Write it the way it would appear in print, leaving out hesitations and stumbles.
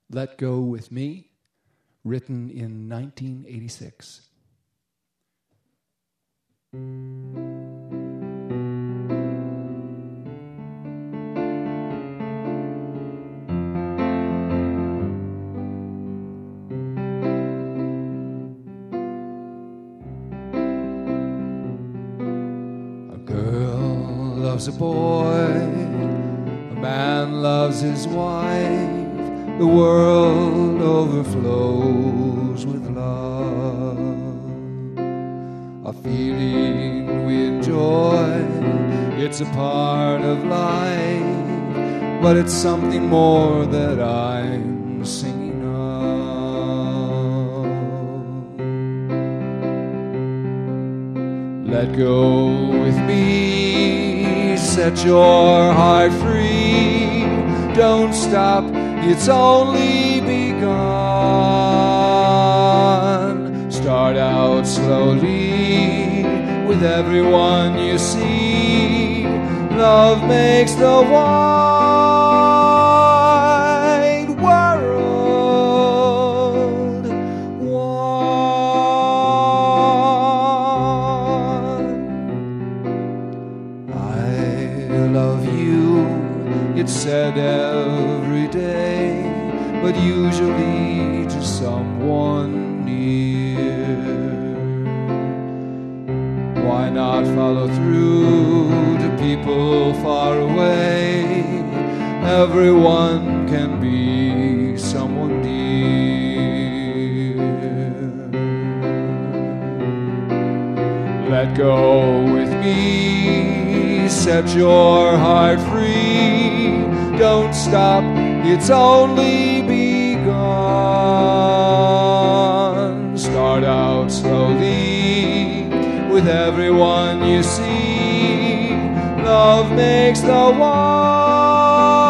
Let Go With Me, written in 1986. A girl loves a boy, a man loves his wife. The world overflows with love, a feeling we enjoy. It's a part of life, but it's something more that I'm singing of. Let go with me, set your heart free. Don't stop, it's only begun. Start out slowly with everyone you see. Love makes the wide world one. I love you, it's said every day, but usually to someone near. Why not follow through to people far away? Everyone can be someone dear. Let go with me, set your heart free. Don't stop, it's only begun. Start out slowly with everyone you see. Love makes the one